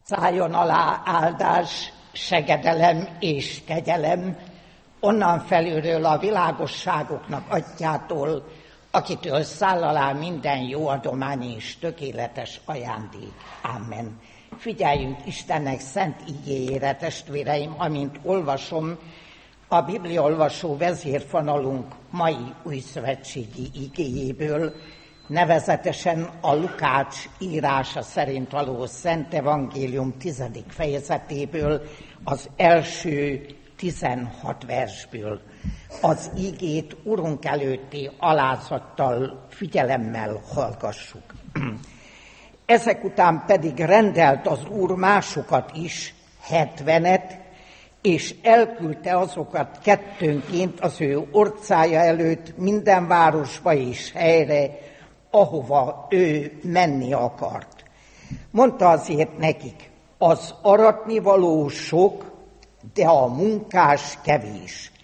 Szálljon alá áldás, segedelem és kegyelem, onnan felülről a világosságoknak atyától, akitől száll alá minden jó adomány és tökéletes ajándék. Amen. Figyeljünk Istennek szent igéjére, testvéreim, amint olvasom a bibliaolvasó vezérfonalunk mai újszövetségi igéjéből, nevezetesen a Lukács írása szerint való Szent Evangélium 10. fejezetéből, az első 16 versből. Az igét Urunk előtti alázattal, figyelemmel hallgassuk. Ezek után pedig rendelt az Úr másokat is, 70-et, és elküldte azokat kettőnként az ő orcája előtt minden városba és helyre, ahova ő menni akart. Mondta azért nekik, az aratnivaló sok, de a munkás kevés.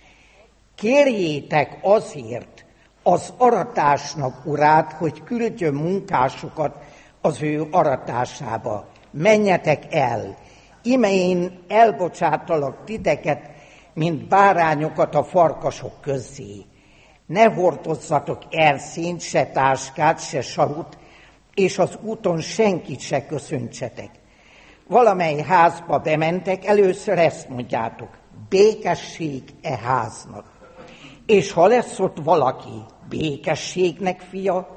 Kérjétek azért az aratásnak urát, hogy küldjön munkásokat az ő aratásába. Menjetek el, ime én elbocsátalak titeket, mint bárányokat a farkasok közé. Ne hordozzatok elszínt, se táskát, se sarut, és az úton senkit se köszöntsetek. Valamely házba bementek, először ezt mondjátok, békesség e háznak. És ha lesz ott valaki békességnek fia,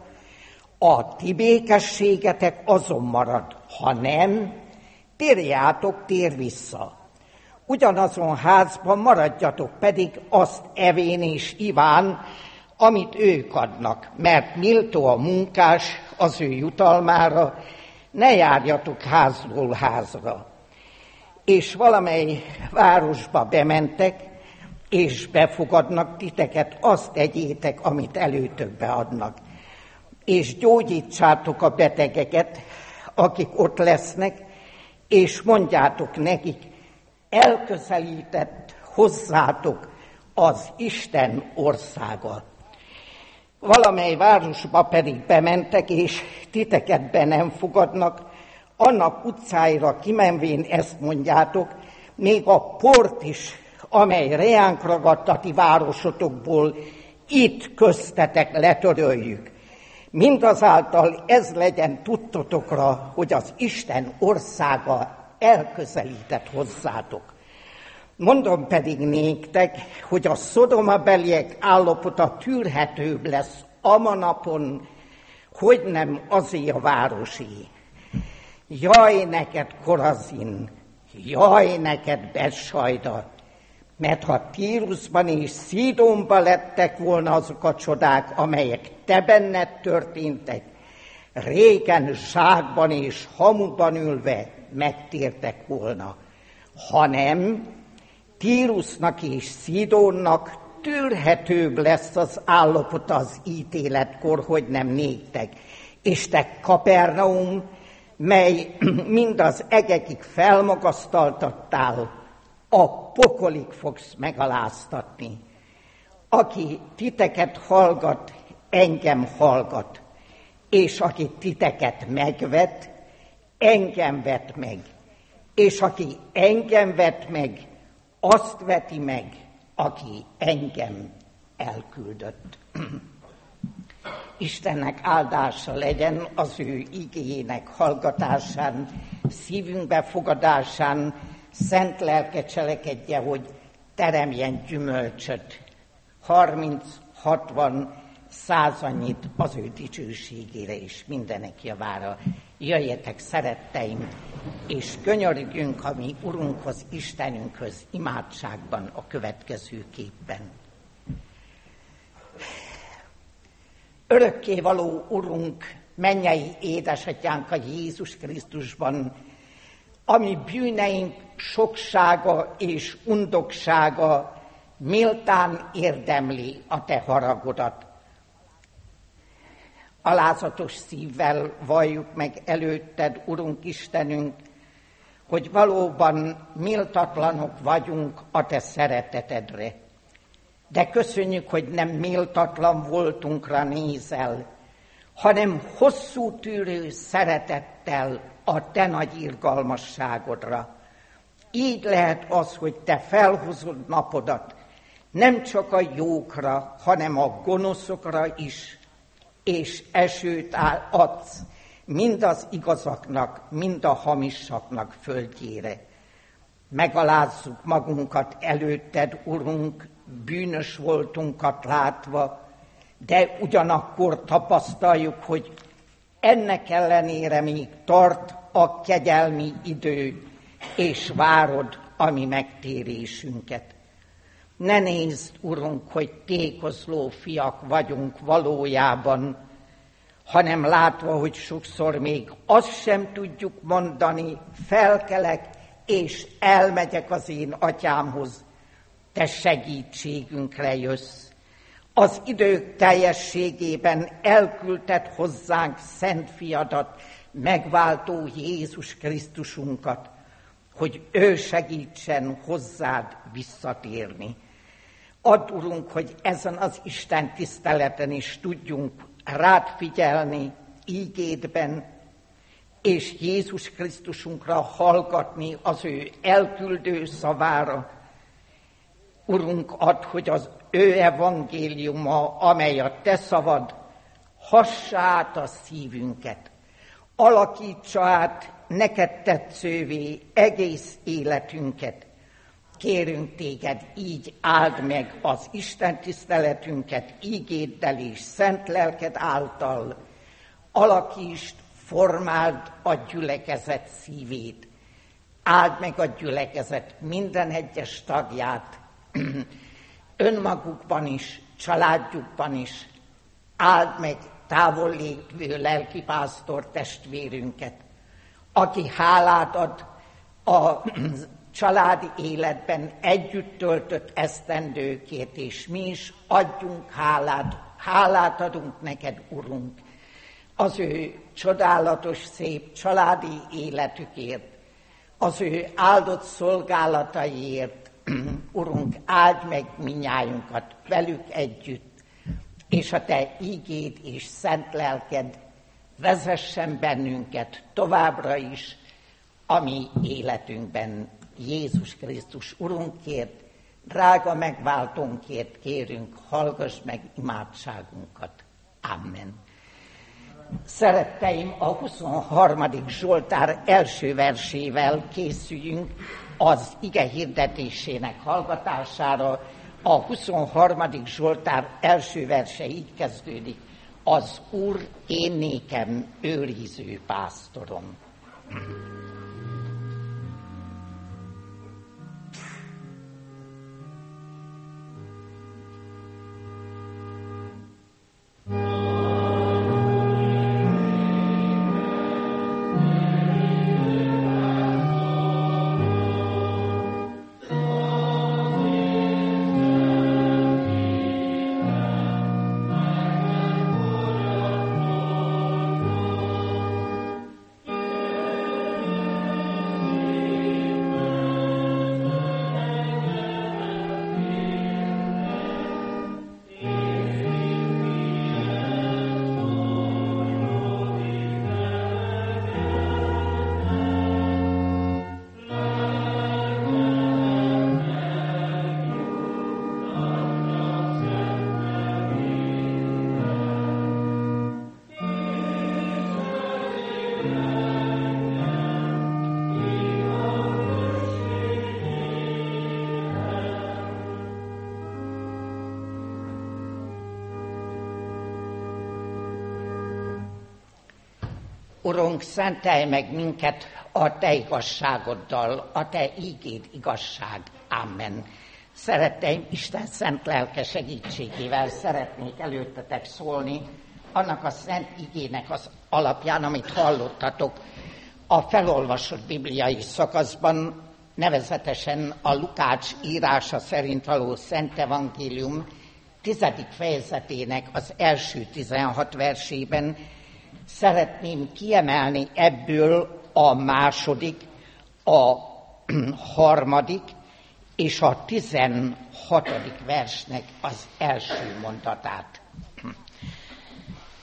a ti békességetek azon marad, ha nem, térjátok, tér vissza. Ugyanazon házban maradjatok pedig azt evén és iván, amit ők adnak, mert méltó a munkás az ő jutalmára, ne járjatok házról házra. És valamely városba bementek, és befogadnak titeket, azt tegyétek, amit előtökbe adnak. És gyógyítsátok a betegeket, akik ott lesznek, és mondjátok nekik, elközelített hozzátok az Isten országa. Valamely városba pedig bementek, és titeket be nem fogadnak, annak utcáira kimenvén ezt mondjátok, még a port is, amely reánk ragadt a ti városotokból, itt köztetek letöröljük. Mindazáltal ez legyen tudtotokra, hogy az Isten országa elközelített hozzátok. Mondom pedig néktek, hogy a szodomabeliek állapota tűrhetőbb lesz ama napon, hogy nem azé a városi. Jaj neked, Korazin, jaj neked, Betsajda, mert ha Tírusban és Szidónban lettek volna azok a csodák, amelyek te benned történtek, régen zsákban és hamuban ülve megtértek volna, hanem Tírusnak és Szidónnak tűrhetőbb lesz az állapota az ítéletkor, hogy nem néktek. És te, Kapernaum, mely mind az egekig felmagasztaltattál, a pokolig fogsz megaláztatni. Aki titeket hallgat, engem hallgat, és aki titeket megvet, engem vet meg. És aki engem vet meg, azt veti meg, aki engem elküldött. Istennek áldása legyen az ő igéjének hallgatásán, szívünk befogadásán, szent lelke cselekedje, hogy teremjen gyümölcsöt, 30, 60, 100 annyit az ő dicsőségére és mindenek javára. Jöjjetek, szeretteim, és könyörügjünk a mi Urunkhoz, Istenünkhöz imádságban a következőképpen. Örökkévaló Urunk, mennyei édesatyánk a Jézus Krisztusban, ami bűneink soksága és undoksága méltán érdemli a te haragodat. Alázatos szívvel valljuk meg előtted, Urunk Istenünk, hogy valóban méltatlanok vagyunk a te szeretetedre. De köszönjük, hogy nem méltatlan voltunkra nézel, hanem hosszú tűrő szeretettel a te nagy irgalmasságodra. Így lehet az, hogy te felhozod napodat, nem csak a jókra, hanem a gonoszokra is, és esőt adsz mind az igazaknak, mind a hamisaknak földjére. Megalázzuk magunkat előtted, Urunk, bűnös voltunkat látva, de ugyanakkor tapasztaljuk, hogy ennek ellenére még tart a kegyelmi idő, és várod a mi megtérésünket. Ne nézd, Urunk, hogy tékozló fiak vagyunk valójában, hanem látva, hogy sokszor még azt sem tudjuk mondani, felkelek, és elmegyek az én atyámhoz, te segítségünkre jössz. Az idők teljességében elküldted hozzánk szent fiadat, megváltó Jézus Krisztusunkat, hogy ő segítsen hozzád visszatérni. Add, Urunk, hogy ezen az Isten tiszteleten is tudjunk rád figyelni ígédben, és Jézus Krisztusunkra hallgatni az ő elküldő szavára. Urunk, add, hogy az ő evangéliuma, amely a te szavad, hassa át a szívünket, alakítsa át neked tetszővé egész életünket. Kérünk téged, így áld meg az Isten tiszteletünket ígéddel és szent lelked által. Alakítsd, formáld a gyülekezet szívét. Áld meg a gyülekezet minden egyes tagját, önmagukban is, családjukban is. Áld meg távol lévő lelkipásztor testvérünket, aki hálát ad a családi életben együtt töltött esztendőkért, és mi is adjunk hálát adunk neked, Urunk, az ő csodálatos, szép családi életükért, az ő áldott szolgálataiért. Urunk, áld meg minnyájunkat velük együtt, és a te ígéd és szent lelked vezessen bennünket továbbra is a mi életünkben. Jézus Krisztus Urunkért, drága megváltónkért kérünk, hallgass meg imádságunkat. Amen. Szeretteim, a 23. Zsoltár első versével készüljünk az ige hirdetésének hallgatására. A 23. Zsoltár első verse így kezdődik: az Úr én nékem őriző pásztorom. Urunk, szentelj meg minket a te igazságoddal, a te ígéd igazság. Amen. Szeretteim, Isten szent lelke segítségével szeretnék előttetek szólni annak a szent igének az alapján, amit hallottatok a felolvasott bibliai szakaszban, nevezetesen a Lukács írása szerint való Szent Evangélium 10. fejezetének az első 16 versében. Szeretném kiemelni ebből a második, a harmadik és a 16. versnek az első mondatát.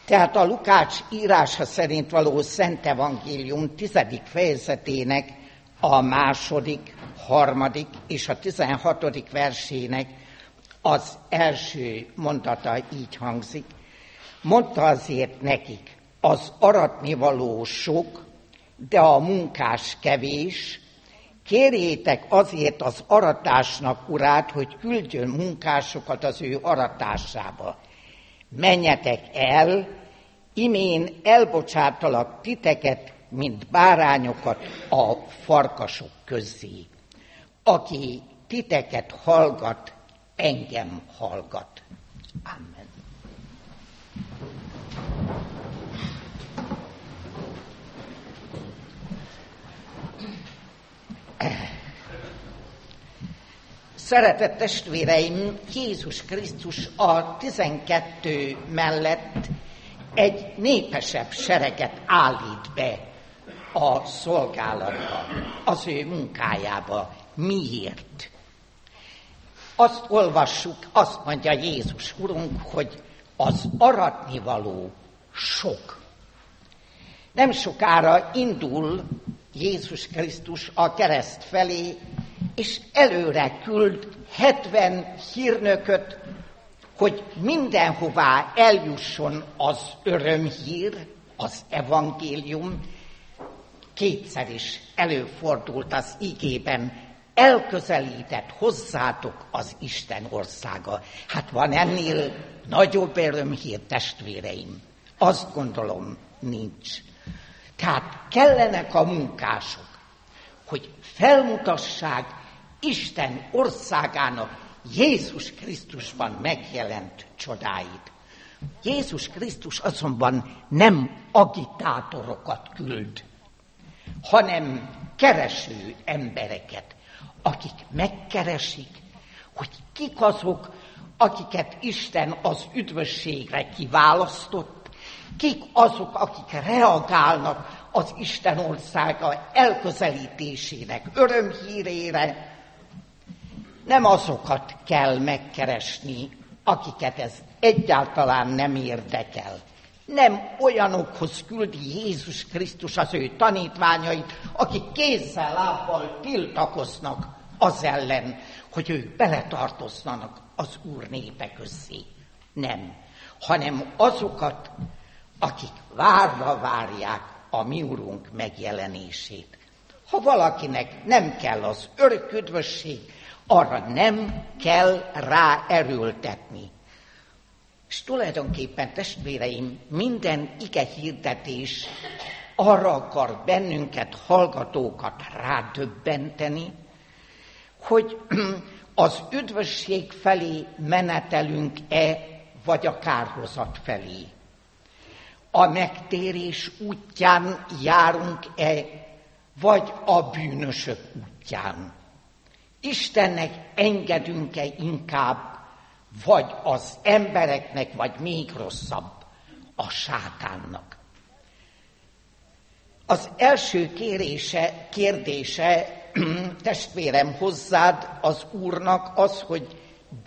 Tehát a Lukács írása szerint való Szent Evangélium 10. fejezetének a 2., 3. és a 16. versének az első mondata így hangzik. Mondta azért nekik, az aratnivaló sok, de a munkás kevés. Kérjétek azért az aratásnak urát, hogy küldjön munkásokat az ő aratásába. Menjetek el, imén elbocsátalak titeket, mint bárányokat a farkasok közé. Aki titeket hallgat, engem hallgat. Amen. Szeretett testvéreim, Jézus Krisztus a 12 mellett egy népesebb sereget állít be a szolgálatba, az ő munkájába. Miért? Azt olvassuk, azt mondja Jézus Urunk, hogy az aratnivaló sok. Nem sokára indul Jézus Krisztus a kereszt felé, és előre küld 70 hírnököt, hogy mindenhová eljusson az örömhír, az evangélium. Kétszer is előfordult az igében, elközelített hozzátok az Isten országa. Hát van ennél nagyobb örömhír, testvéreim? Azt gondolom, nincs. Tehát kellenek a munkások, hogy felmutassák Isten országának Jézus Krisztusban megjelent csodáit. Jézus Krisztus azonban nem agitátorokat küld, hanem kereső embereket, akik megkeresik, hogy kik azok, akiket Isten az üdvösségre kiválasztott, kik azok, akik reagálnak az Isten országa elközelítésének örömhírére. Nem azokat kell megkeresni, akiket ez egyáltalán nem érdekel. Nem olyanokhoz küldi Jézus Krisztus az ő tanítványait, akik kézzel, lábbal tiltakoznak az ellen, hogy ők beletartozzanak az Úr népe közé. Nem, hanem azokat, akik várva várják a mi Urunk megjelenését. Ha valakinek nem kell az örök üdvösség, arra nem kell rá erőltetni. És tulajdonképpen, testvéreim, minden ige hirdetés arra akar bennünket, hallgatókat rádöbbenteni, hogy az üdvösség felé menetelünk-e, vagy a kárhozat felé. A megtérés útján járunk-e, vagy a bűnösök útján. Istennek engedünk-e inkább, vagy az embereknek, vagy még rosszabb, a sátánnak. Az első kérdése, testvérem, hozzád az Úrnak az, hogy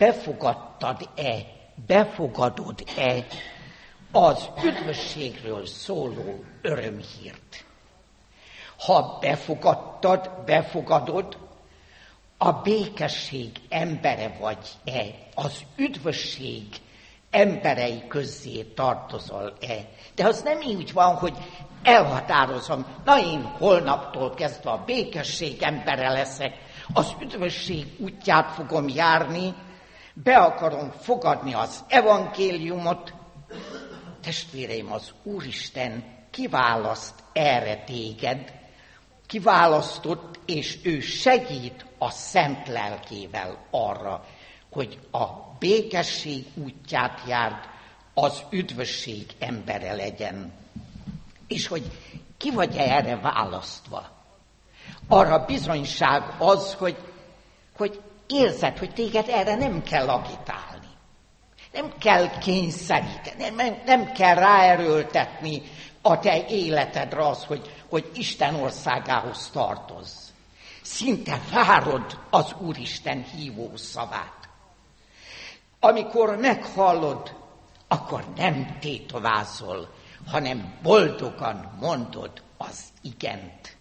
befogadod-e az üdvösségről szóló örömhírt. Ha befogadod, a békesség embere vagy-e, az üdvösség emberei közé tartozol-e. De az nem így van, hogy elhatározom, na én holnaptól kezdve a békesség embere leszek, az üdvösség útját fogom járni, be akarom fogadni az evangéliumot. Testvéreim, az Úristen kiválaszt erre téged, kiválasztott, és ő segít a szent lelkével arra, hogy a békesség útját járd, az üdvösség embere legyen. És hogy ki vagy erre választva? Arra bizonyság az, hogy érzed, hogy téged erre nem kell agitálni. Nem kell kényszeríteni, nem kell ráerőltetni a te életedre az, hogy Isten országához tartozz. Szinte várod az Úristen hívó szavát. Amikor meghallod akkor nem tétovázol, hanem boldogan mondod az igent.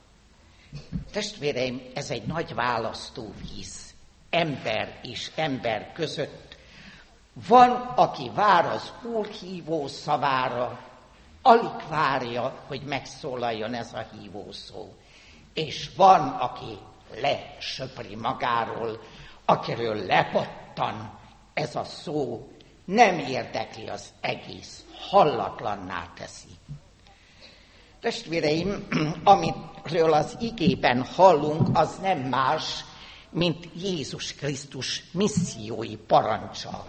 Testvéreim, ez egy nagy választóvíz, ember és ember között. Van, aki vár az Úr hívó szavára, alig várja, hogy megszólaljon ez a hívószó. És van, aki lesöpri magáról, akiről lepattan ez a szó, nem érdekli az egész, hallatlanná teszi. Testvéreim, amiről az igében hallunk, az nem más, mint Jézus Krisztus missziói parancsa.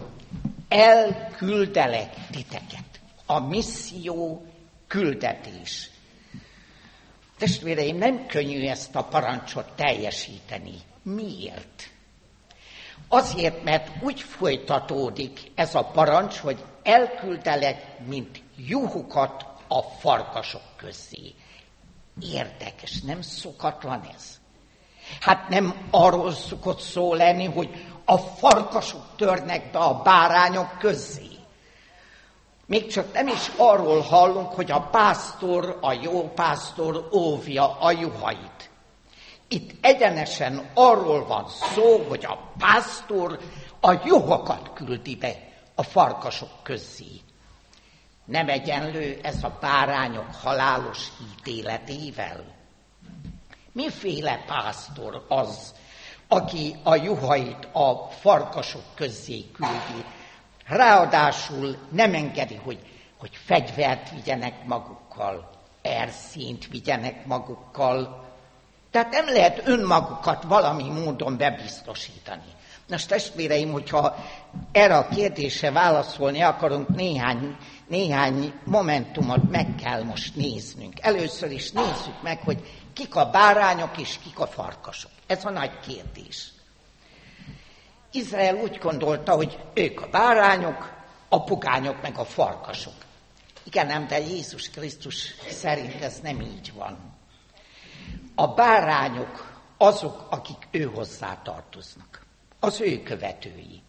Elküldelek titeket. A misszió küldetés. Testvéreim, nem könnyű ezt a parancsot teljesíteni. Miért? Azért, mert úgy folytatódik ez a parancs, hogy elküldelek, mint juhokat a farkasok közé. Érdekes, nem szokatlan ez? Hát nem arról szokott szó lenni, hogy a farkasok törnek be a bárányok közé. Még csak nem is arról hallunk, hogy a pásztor, a jó pásztor óvja a juhait. Itt egyenesen arról van szó, hogy a pásztor a juhokat küldi be a farkasok közé. Nem egyenlő ez a bárányok halálos ítéletével? Miféle pásztor az, aki a juhait a farkasok közé küldi? Ráadásul nem engedi, hogy fegyvert vigyenek magukkal, erszényt vigyenek magukkal. Tehát nem lehet önmagukat valami módon bebiztosítani. Nos, testvéreim, hogyha erre a kérdésre válaszolni akarunk, néhány momentumot meg kell most néznünk. Először is nézzük meg, hogy kik a bárányok és kik a farkasok. Ez a nagy kérdés. Izrael úgy gondolta, hogy ők a bárányok, a pogányok meg a farkasok. Igen, ám, de Jézus Krisztus szerint ez nem így van. A bárányok azok, akik ő hozzá tartoznak, az ő követői.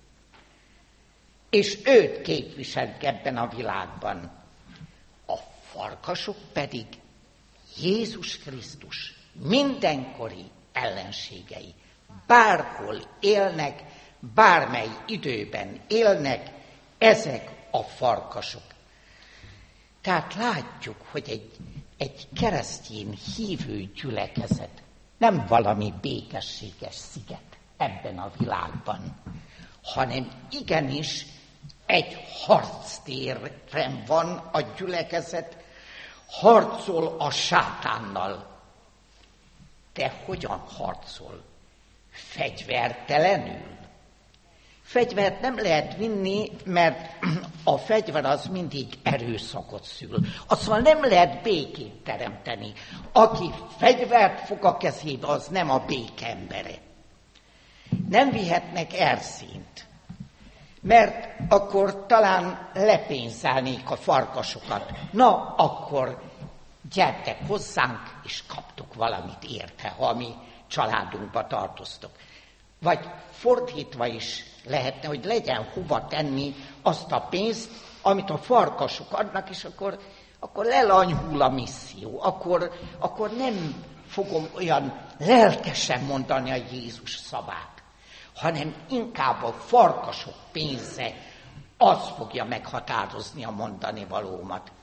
És őt képviselik ebben a világban. A farkasok pedig Jézus Krisztus mindenkori ellenségei. Bárhol élnek, bármely időben élnek, ezek a farkasok. Tehát látjuk, hogy egy keresztény hívő gyülekezet nem valami békességes sziget ebben a világban, hanem igenis egy harctéren van a gyülekezet, harcol a sátánnal. De hogyan harcol? Fegyvertelenül? Fegyvert nem lehet vinni, mert a fegyver az mindig erőszakot szül. Azzal nem lehet békét teremteni. Aki fegyvert fog a kezébe, az nem a béke embere. Nem vihetnek erszényt, mert akkor talán lepénzelnék a farkasokat. Na, akkor gyertek hozzánk, és kaptok valamit érte, ha a mi családunkba tartoztok. Vagy fordítva is lehetne, hogy legyen hova tenni azt a pénzt, amit a farkasok adnak, és akkor lelanyhul a misszió. Akkor nem fogom olyan lelkesen mondani a Jézus szavát, hanem inkább a farkasok pénze az fogja meghatározni a mondani valómat.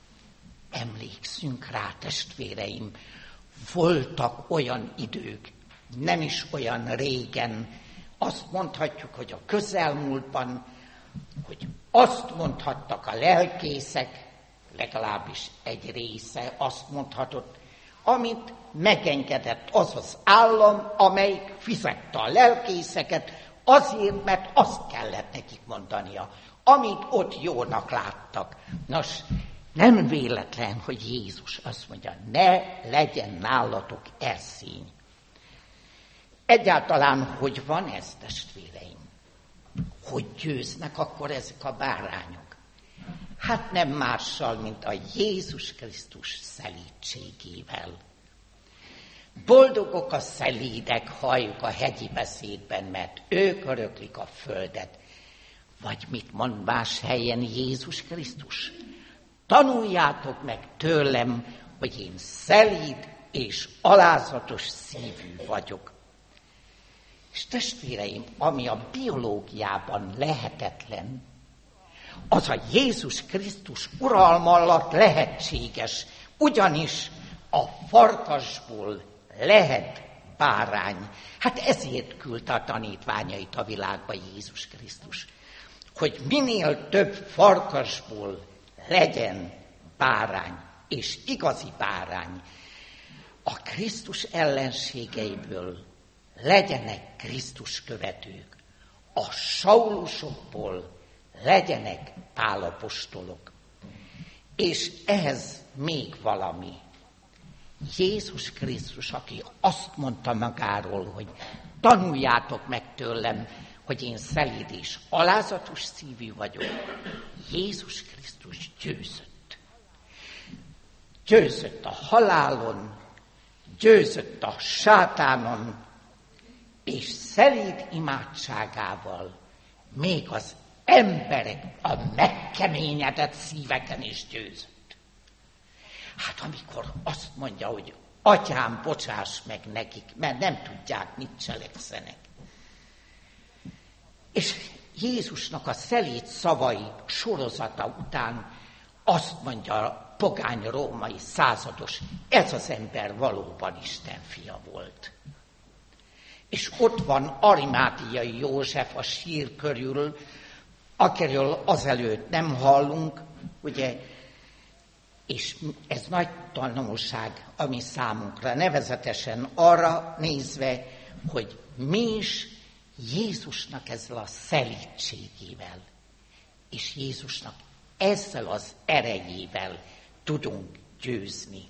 Emlékszünk rá, testvéreim, voltak olyan idők, nem is olyan régen, azt mondhatjuk, hogy a közelmúltban, hogy azt mondhattak a lelkészek, legalábbis egy része azt mondhatott, amit megengedett az az állam, amelyik fizette a lelkészeket, azért, mert azt kellett nekik mondania, amit ott jónak láttak. Nos, nem véletlen, hogy Jézus azt mondja, ne legyen nálatok erszény. Egyáltalán hogy van ez, testvéreim? Hogy győznek akkor ezek a bárányok? Hát nem mással, mint a Jézus Krisztus szelídségével. Boldogok a szelídek, halljuk a hegyi beszédben, mert ők öröklik a földet. Vagy mit mond más helyen Jézus Krisztus? Tanuljátok meg tőlem, hogy én szelíd és alázatos szívű vagyok. És testvéreim, ami a biológiában lehetetlen, az a Jézus Krisztus uralma alatt lehetséges, ugyanis a farkasból lehet bárány. Hát ezért küldte a tanítványait a világba Jézus Krisztus, hogy minél több farkasból legyen bárány, és igazi bárány. A Krisztus ellenségeiből legyenek Krisztus követők, a Saulusokból legyenek Pál apostolok. És ehhez még valami. Jézus Krisztus, aki azt mondta magáról, hogy tanuljátok meg tőlem, hogy én szelíd és alázatos szívű vagyok. Jézus Krisztus győzött. Győzött a halálon, győzött a sátánon, és szelíd imádságával még az emberek a megkeményedett szíveken is győzött. Hát amikor azt mondja, hogy atyám, bocsáss meg nekik, mert nem tudják, mit cselekszenek. És Jézusnak a szelíd szavai sorozata után azt mondja a pogány római százados, ez az ember valóban Isten fia volt. És ott van Arimátiai József a sír körül, akiről azelőtt nem hallunk, ugye, és ez nagy tanulság a mi számunkra, nevezetesen arra nézve, hogy mi is Jézusnak ezzel a szelídségével, és Jézusnak ezzel az erejével tudunk győzni.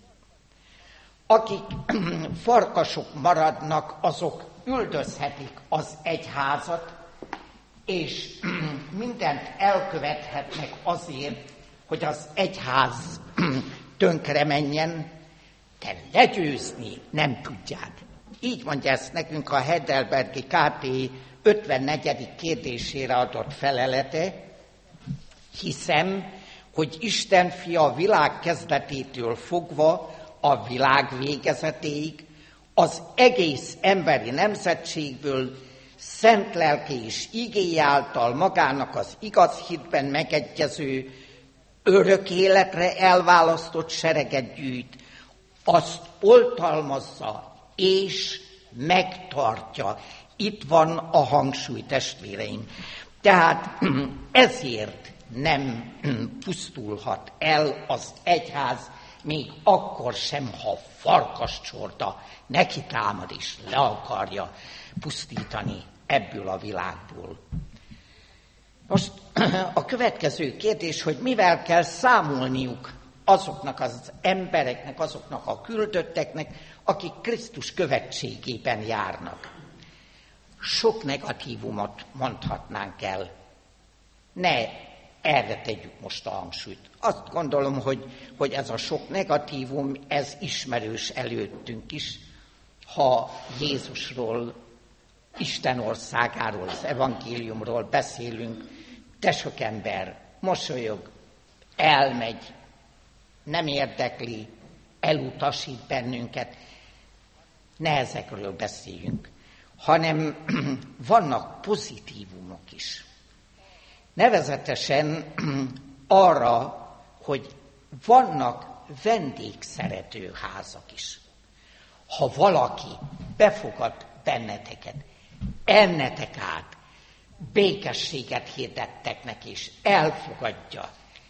Akik farkasok maradnak, azok üldözhetik az egyházat, és mindent elkövethetnek azért, hogy az egyház tönkre menjen, de legyőzni nem tudják. Így mondja ezt nekünk a Heidelbergi KT 54. kérdésére adott felelete. Hiszem, hogy Isten fia a világ kezdetétől fogva a világ végezetéig az egész emberi nemzetségből szent lelke és igéje által magának az igaz hitben megegyező, örök életre elválasztott sereget gyűjt, azt oltalmazza és megtartja. Itt van a hangsúly, testvéreim. Tehát ezért nem pusztulhat el az egyház, még akkor sem, ha farkascsorda neki támad és le akarja pusztítani ebből a világból. Most a következő kérdés, hogy mivel kell számolniuk azoknak az embereknek, azoknak a küldötteknek, akik Krisztus követségében járnak. Sok negatívumot mondhatnánk el. Ne erre tegyük most a hangsúlyt. Azt gondolom, hogy ez a sok negatívum, ez ismerős előttünk is, ha Jézusról, Isten országáról, az evangéliumról beszélünk, de sok ember mosolyog, elmegy, nem érdekli, elutasít bennünket. Ne ezekről beszéljünk, hanem vannak pozitívumok is. Nevezetesen arra, hogy vannak vendégszerető házak is. Ha valaki befogad benneteket, ennetek át, békességet hirdettek neki, és elfogadja.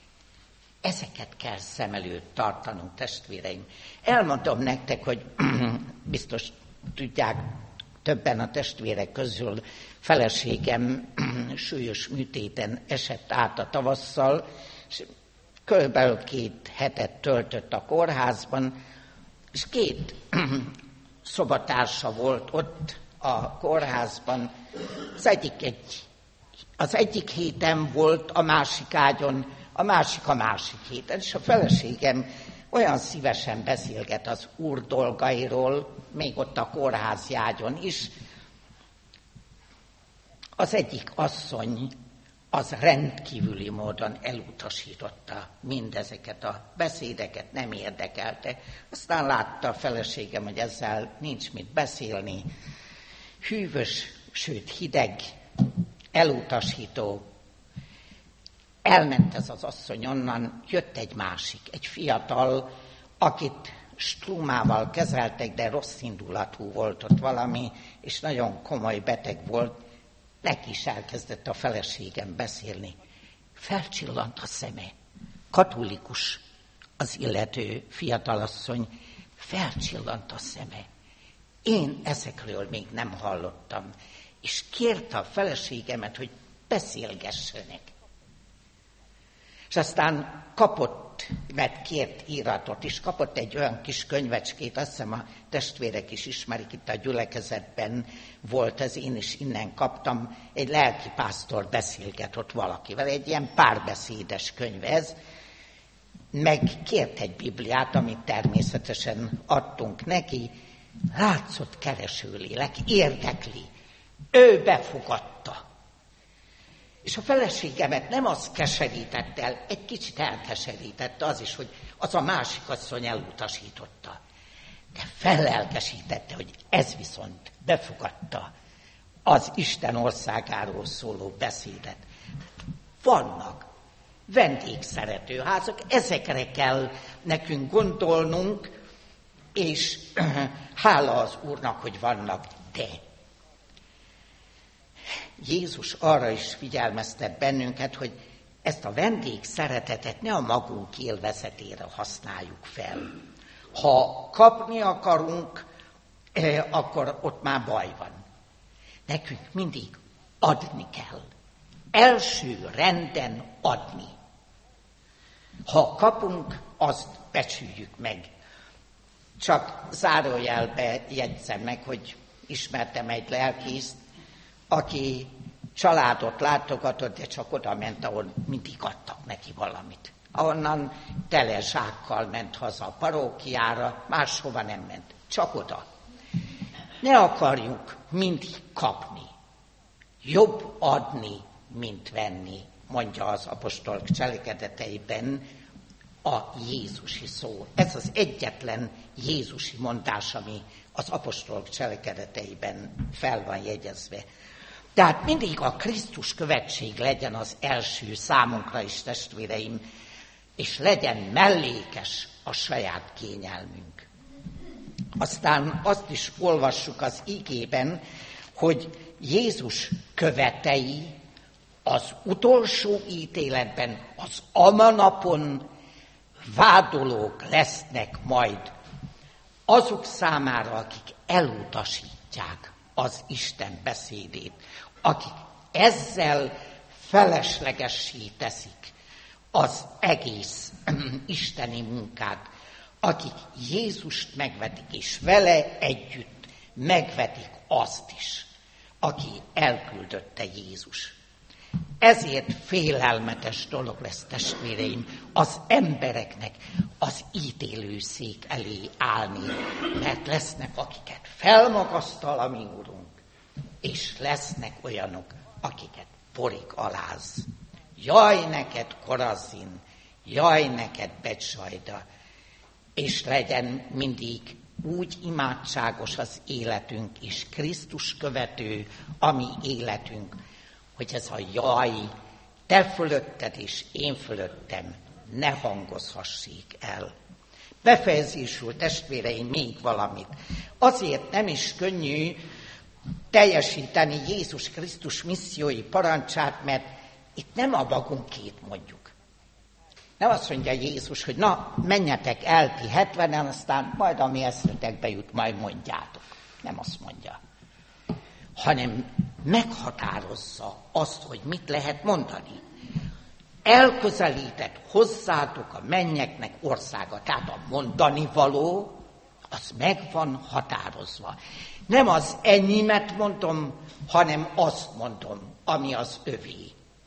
Ezeket kell szem előtt tartanunk, testvéreim. Elmondom nektek, hogy biztos tudják, többen a testvérek közül feleségem súlyos műtéten esett át a tavasszal, és körülbelül 2 hetet töltött a kórházban, és 2 szobatársa volt ott a kórházban. Az egyik héten volt a másik ágyon, a másik héten, és a feleségem olyan szívesen beszélget az Úr dolgairól, még ott a kórházi ágyon is. Az egyik asszony az rendkívüli módon elutasította mindezeket a beszédeket, nem érdekelte. Aztán látta a feleségem, hogy ezzel nincs mit beszélni. Hűvös, sőt hideg, elutasító. Elment ez az asszony onnan, jött egy másik, egy fiatal, akit strúmával kezeltek, de rossz indulatú volt ott valami, és nagyon komoly beteg volt. Neki is elkezdett a feleségem beszélni. Felcsillant a szeme. Katolikus az illető fiatalasszony. Felcsillant a szeme. Én ezekről még nem hallottam. És kérte a feleségemet, hogy beszélgessenek. És aztán kapott, mert kért íratot, és kapott egy olyan kis könyvecskét, azt hiszem a testvérek is ismerik, itt a gyülekezetben volt ez, én is innen kaptam, egy lelkipásztor beszélgetett valakivel, egy ilyen párbeszédes könyv ez, meg kért egy Bibliát, amit természetesen adtunk neki, látszott keresőlélek, érdekli, ő befogadta. És a feleségemet nem az keserített el, egy kicsit elkeserítette az is, hogy az a másik asszony elutasította. De fellelkesítette, hogy ez viszont befogadta az Isten országáról szóló beszédet. Vannak vendégszerető házak, ezekre kell nekünk gondolnunk, és hála az Úrnak, hogy vannak, de Jézus arra is figyelmeztet bennünket, hogy ezt a vendégszeretetet ne a magunk élvezetére használjuk fel. Ha kapni akarunk, akkor ott már baj van. Nekünk mindig adni kell. Első renden adni. Ha kapunk, azt becsüljük meg. Csak zárójelbe jegyzem meg, hogy ismertem egy lelkészt, aki családot látogatott, de csak oda ment, ahol mindig adtak neki valamit. Ahonnan tele zsákkal ment haza a parókiára, máshova nem ment, csak oda. Ne akarjuk mindig kapni. Jobb adni, mint venni, mondja az apostolok cselekedeteiben a jézusi szó. Ez az egyetlen jézusi mondás, ami az apostolok cselekedeteiben fel van jegyezve. Tehát mindig a Krisztus követség legyen az első számunkra is, testvéreim, és legyen mellékes a saját kényelmünk. Aztán azt is olvassuk az igében, hogy Jézus követei az utolsó ítéletben, az amanapon vádolók lesznek majd azok számára, akik elutasítják az Isten beszédét, akik ezzel feleslegessé teszik az egész isteni munkát, akik Jézust megvetik, és vele együtt megvetik azt is, aki elküldötte Jézus. Ezért félelmetes dolog lesz, testvéreim, az embereknek az ítélőszék elé állni, mert lesznek, akiket felmagasztal a mi Urunk, és lesznek olyanok, akiket porig aláz. Jaj neked, Korazin, jaj neked, Betsajda, és legyen mindig úgy imádságos az életünk, és Krisztus követő a mi életünk, hogy ez a jaj, te fölötted és én fölöttem ne hangozhassék el. Befejezésül, testvéreim, még valamit. Azért nem is könnyű teljesíteni Jézus Krisztus missziói parancsát, mert itt nem a magunkét mondjuk. Nem azt mondja Jézus, hogy na, menjetek el ti 70-en, aztán majd ami eszretekbe jut, majd mondjátok. Nem azt mondja. Hanem meghatározza azt, hogy mit lehet mondani. Elközelített hozzátok a mennyeknek országa. Tehát a mondani való, az meg van határozva. Nem az enyémet mondom, hanem azt mondom, ami az övé.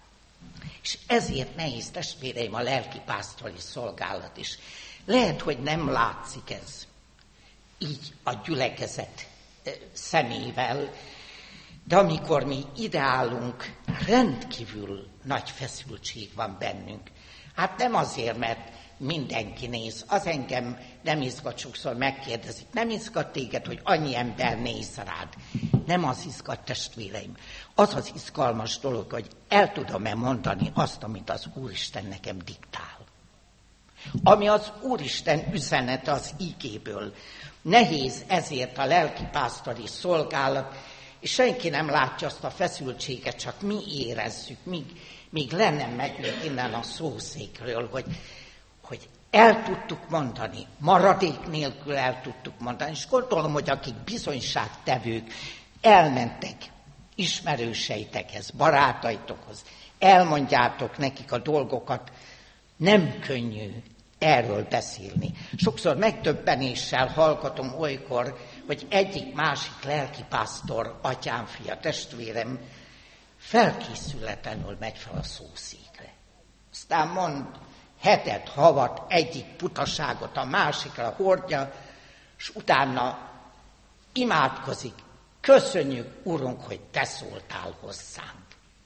És ezért nehéz, testvéreim, a lelkipásztori szolgálat is. Lehet, hogy nem látszik ez így a gyülekezet szemével, De amikor mi ideálunk, rendkívül nagy feszültség van bennünk. Hát nem azért, mert mindenki néz. Az engem nem izgat, sokszor megkérdezik. Nem izgat téged, hogy annyi ember néz rád? Nem az izgat, testvéreim. Az az izgalmas dolog, hogy el tudom-e mondani azt, amit az Úristen nekem diktál. Ami az Úristen üzenete az igéből. Nehéz ezért a lelkipásztori szolgálat, és senki nem látja azt a feszültséget, csak mi érezzük, míg le nem megyünk innen a szószékről, hogy el tudtuk mondani, maradék nélkül el tudtuk mondani, és gondolom, hogy akik bizonyságtevők elmentek ismerőseitekhez, barátaitokhoz, elmondjátok nekik a dolgokat, nem könnyű erről beszélni. Sokszor megdöbbenéssel hallgatom olykor, hogy egyik-másik lelkipásztor, atyám, fia, testvérem felkészületlenül megy fel a szószékre. Aztán mond hetet, havat, egyik butaságot a másikra hordja, és utána imádkozik. Köszönjük, Urunk, hogy te szóltál hozzánk.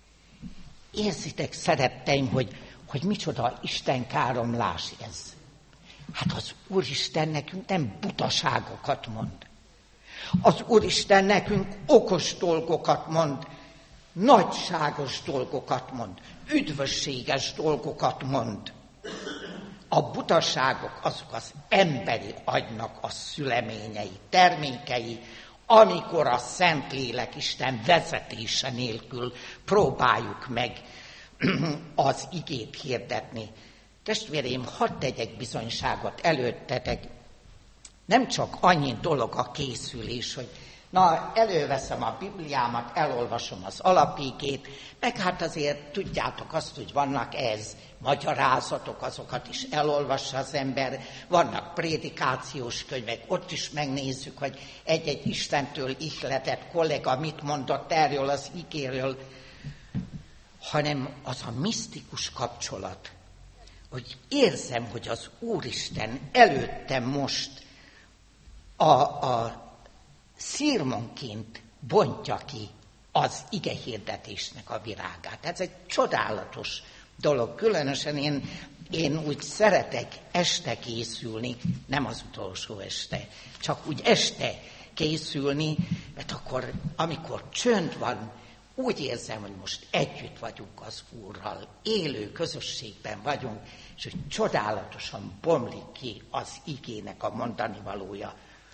Érzitek, szeretteim, hogy micsoda Isten káromlás ez. Hát az Úristen nekünk nem butaságokat mond. Az Úristen nekünk okos dolgokat mond, nagyságos dolgokat mond, üdvösséges dolgokat mond. A butaságok azok az emberi agynak a szüleményei, termékei, amikor a Szentlélek Isten vezetése nélkül próbáljuk meg az igét hirdetni. Testvéreim, hadd tegyek bizonyságot előttetek. Nem csak annyi dolog a készülés, hogy na, előveszem a Bibliámat, elolvasom az alapigét, meg hát azért tudjátok azt, hogy vannak ez magyarázatok, azokat is elolvassa az ember, vannak prédikációs könyvek, ott is megnézzük, hogy egy-egy Istentől ihletett kollega mit mondott erről az igéről, hanem az a misztikus kapcsolat, hogy érzem, hogy az Úristen előttem most a szirmonként bontja ki az igehirdetésnek a virágát. Ez egy csodálatos dolog. Különösen én úgy szeretek este készülni, nem az utolsó este, csak úgy este készülni, mert akkor, amikor csönd van, úgy érzem, hogy most együtt vagyunk az Úrral, élő közösségben vagyunk, és hogy csodálatosan bomlik ki az igének a mondani valója.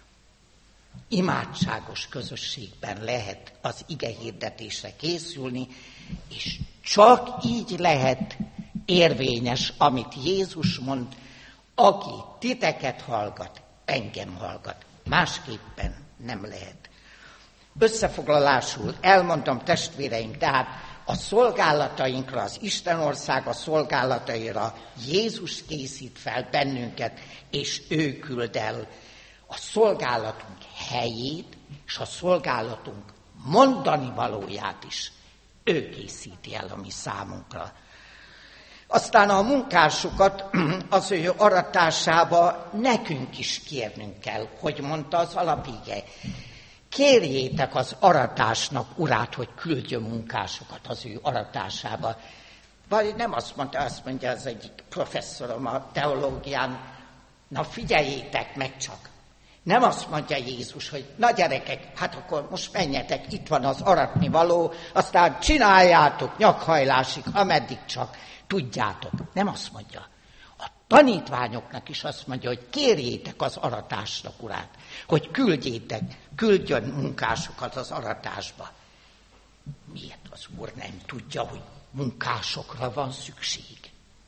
Imádságos közösségben lehet az igehirdetésre készülni, és csak így lehet érvényes, amit Jézus mond, aki titeket hallgat, engem hallgat. Másképpen nem lehet. Összefoglalásul elmondom, testvéreim, tehát a szolgálatainkra, az Istenországa szolgálataira Jézus készít fel bennünket, és ő küld el a szolgálatunk helyét, és a szolgálatunk mondani valóját is ő készíti el a mi számunkra. Aztán a munkásokat az ő aratásába nekünk is kérnünk kell, hogy mondta az alapige. Kérjétek az aratásnak urát, hogy küldjön munkásokat az ő aratásába. Vagy nem azt mondja az egyik professzorom a teológián, na figyeljétek meg csak. Nem azt mondja Jézus, hogy na gyerekek, hát akkor most menjetek, itt van az aratni való, aztán csináljátok nyakhajlásig, ameddig csak tudjátok. Nem azt mondja. A tanítványoknak is azt mondja, hogy kérjétek az aratásnak urát, hogy küldjön munkásokat az aratásba. Miért az Úr nem tudja, hogy munkásokra van szükség?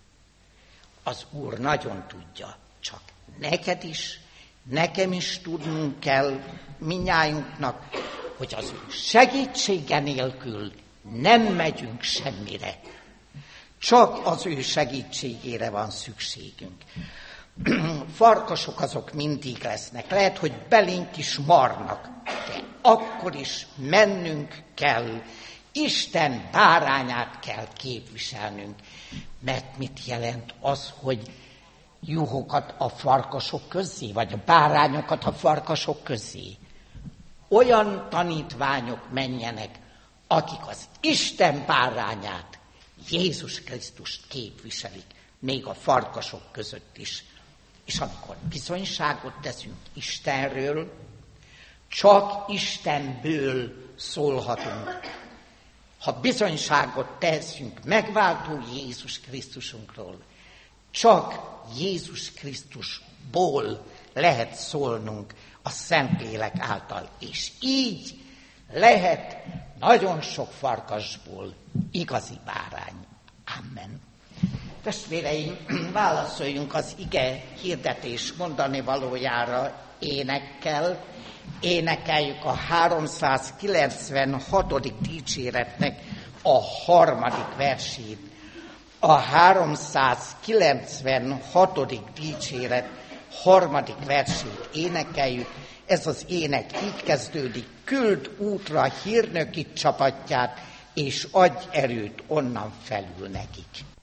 Az Úr nagyon tudja, csak neked is, nekem is tudnunk kell, mindnyájunknak, hogy az ő segítsége nélkül nem megyünk semmire. Csak az ő segítségére van szükségünk. Farkasok azok mindig lesznek. Lehet, hogy belénk is marnak, de akkor is mennünk kell. Isten bárányát kell képviselnünk. Mert mit jelent az, hogy juhokat a farkasok közé, vagy a bárányokat a farkasok közé? Olyan tanítványok menjenek, akik az Isten bárányát, Jézus Krisztust képviselik, még a farkasok között is. És amikor bizonyságot teszünk Istenről, csak Istenből szólhatunk. Ha bizonyságot teszünk megváltó Jézus Krisztusunkról, csak Jézus Krisztusból lehet szólnunk a Szentlélek által. És így lehet nagyon sok farkasból igazi bárány. Amen. Testvéreim, válaszoljunk az ige hirdetés mondani valójára énekkel. Énekeljük a 396. dicséretnek a 3. versét. A 396. dicséret 3. versét énekeljük. Ez az ének így kezdődik: küld útra hírnöki csapatját, és adj erőt onnan felül nekik.